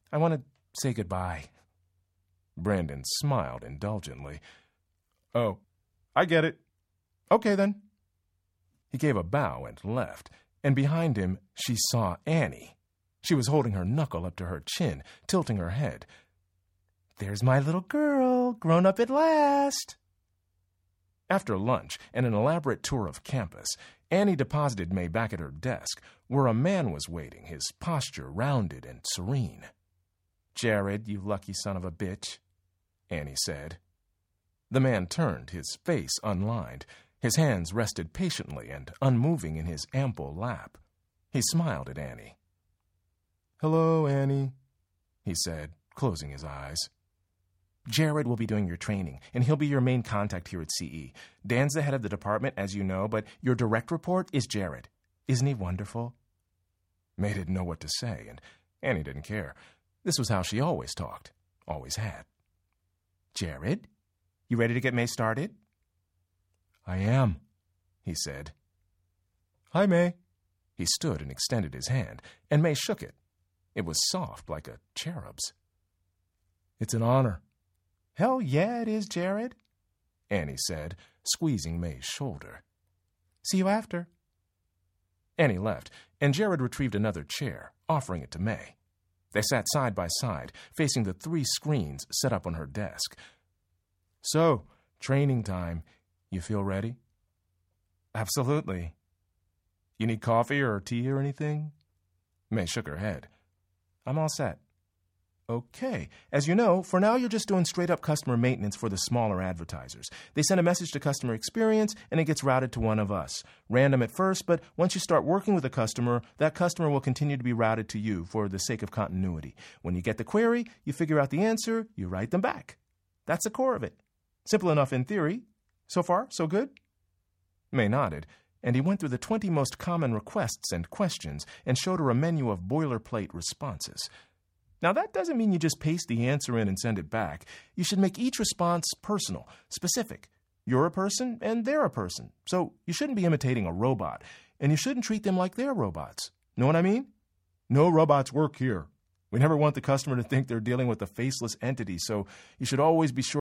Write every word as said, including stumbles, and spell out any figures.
I want to say goodbye. Brandon smiled indulgently. Oh, I get it. Okay, then. He gave a bow and left, and behind him she saw Annie. She was holding her knuckle up to her chin, tilting her head. There's my little girl, grown up at last. After lunch and an elaborate tour of campus, Annie deposited May back at her desk, where a man was waiting, his posture rounded and serene. Jared, you lucky son of a bitch, Annie said. The man turned, his face unlined. His hands rested patiently and unmoving in his ample lap. He smiled at Annie. Hello, Annie, he said, closing his eyes. Jared will be doing your training, and he'll be your main contact here at C E. Dan's the head of the department, as you know, but your direct report is Jared. Isn't he wonderful? May didn't know what to say, and Annie didn't care. This was how she always talked, always had. Jared, you ready to get May started? I am, he said. Hi, May. He stood and extended his hand, and May shook it. It was soft like a cherub's. It's an honor. Hell yeah, it is, Jared, Annie said, squeezing May's shoulder. See you after. Annie left, and Jared retrieved another chair, offering it to May. They sat side by side, facing the three screens set up on her desk. So, training time. You feel ready? Absolutely. You need coffee or tea or anything? May shook her head. I'm all set. Okay. As you know, for now you're just doing straight-up customer maintenance for the smaller advertisers. They send a message to customer experience, and it gets routed to one of us. Random at first, but once you start working with a customer, that customer will continue to be routed to you for the sake of continuity. When you get the query, you figure out the answer, you write them back. That's the core of it. Simple enough in theory. So far, so good? May nodded, and he went through the twenty most common requests and questions and showed her a menu of boilerplate responses. Now, that doesn't mean you just paste the answer in and send it back. You should make each response personal, specific. You're a person, and they're a person. So you shouldn't be imitating a robot, and you shouldn't treat them like they're robots. Know what I mean? No robots work here. We never want the customer to think they're dealing with a faceless entity, so you should always be sure